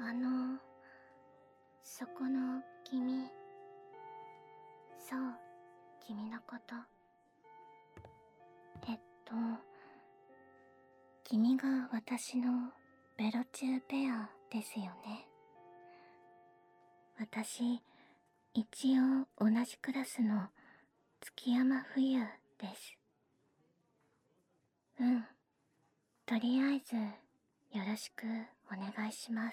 あの、そこの君、そう、君のこと。えっと、君が私のベロチューペアですよね。私、一応同じクラスの月山冬です。うん。とりあえず、よろしくお願いします。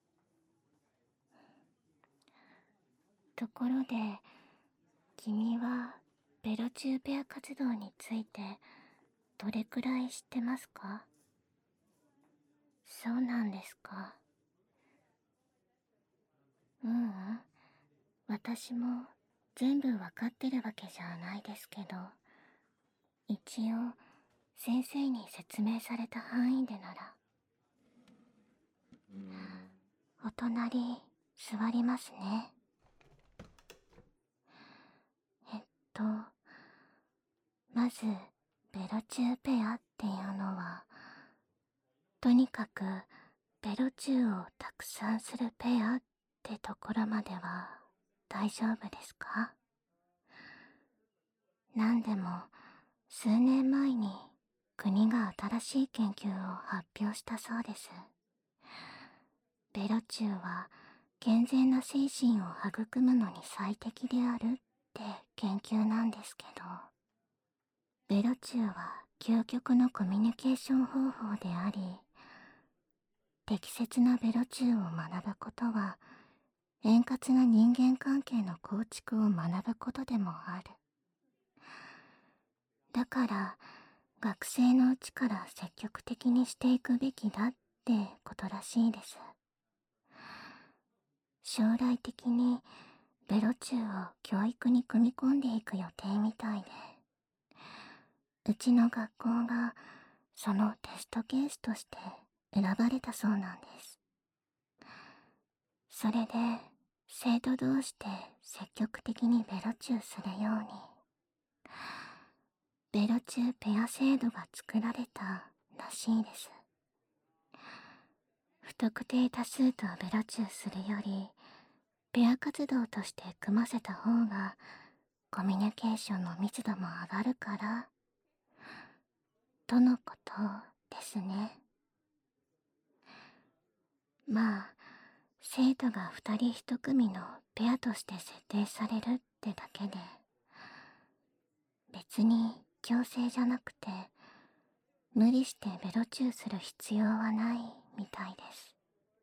ところで、君はベロチューペア活動についてどれくらい知ってますか？そうなんですか。ううん。私も全部わかってるわけじゃないですけど、一応先生に説明された範囲でなら。お隣座りますね。えっと、まずベロチューペアっていうのは、とにかくベロチューをたくさんするペアってところまでは大丈夫ですか？なんでも数年前に国が新しい研究を発表したそうです。ベロチューは健全な精神を育むのに最適であるって研究なんですけど、ベロチューは究極のコミュニケーション方法であり、適切なベロチューを学ぶことは円滑な人間関係の構築を学ぶことでもある。だから学生のうちから積極的にしていくべきだってことらしいです。将来的にベロチューを教育に組み込んでいく予定みたいで、うちの学校がそのテストケースとして選ばれたそうなんです。それで生徒同士で積極的にベロチューするように、ベロチューペア制度が作られたらしいです。不特定多数とベロチューするより、ペア活動として組ませた方がコミュニケーションの密度も上がるから、とのことですね。まあ、生徒が二人一組のペアとして設定されるってだけで、別に強制じゃなくて、無理してベロチューする必要はないみたいです。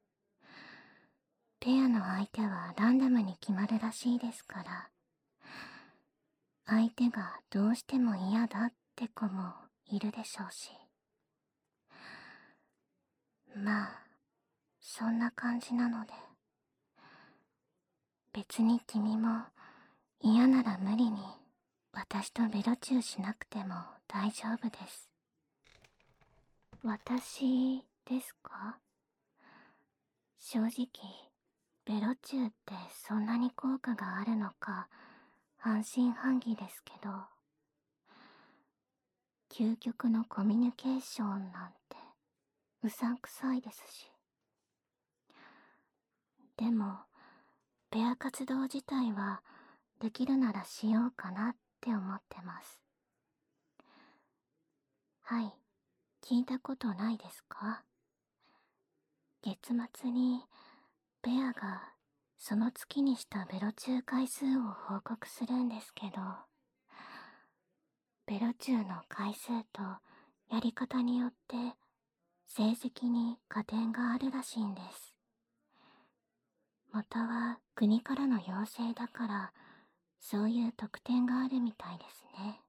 ペアの相手はランダムに決まるらしいですから、相手がどうしても嫌だって子もいるでしょうし。まあ、そんな感じなので、別に君も嫌なら無理に私とベロチューしなくても大丈夫です。私ですか？正直、ベロチューってそんなに効果があるのか半信半疑ですけど、究極のコミュニケーションなんてうさんくさいですし。でも、ペア活動自体はできるならしようかなって思ってます。はい、聞いたことないですか？月末にペアがその月にしたベロチュー回数を報告するんですけど、ベロチューの回数とやり方によって成績に加点があるらしいんです。元は国からの要請だから、そういう特典があるみたいですね。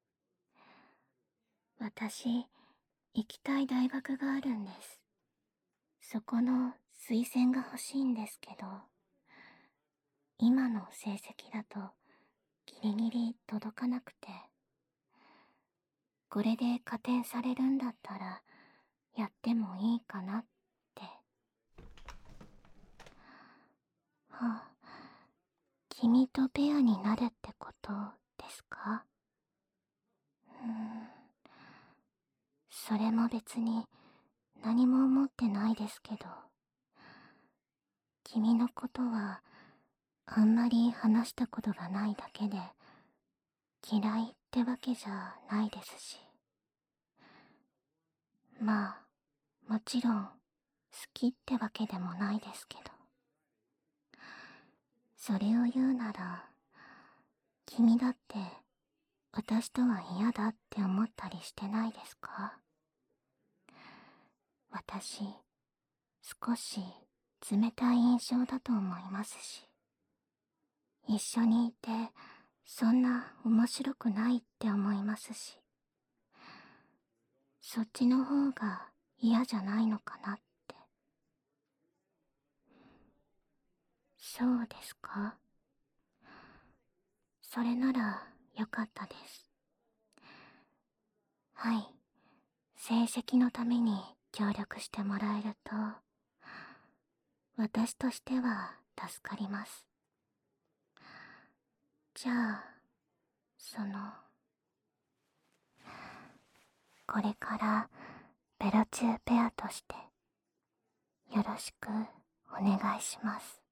私、行きたい大学があるんです。そこの推薦が欲しいんですけど、今の成績だとギリギリ届かなくて、これで加点されるんだったらやってもいいかなって。はあ、君とペアになるってことですか？それも別に何も思ってないですけど、 君のことはあんまり話したことがないだけで嫌いってわけじゃないですし、まあもちろん好きってわけでもないですけど、それを言うなら君だって私とは嫌だって思ったりしてないですか？私少し冷たい印象だと思いますし、一緒にいてそんな面白くないって思いますし、そっちの方が嫌じゃないのかなって。そうですか。それならよかったです。はい、成績のために協力してもらえると私としては助かります。じゃあこれからベロチューペアとしてよろしくお願いします。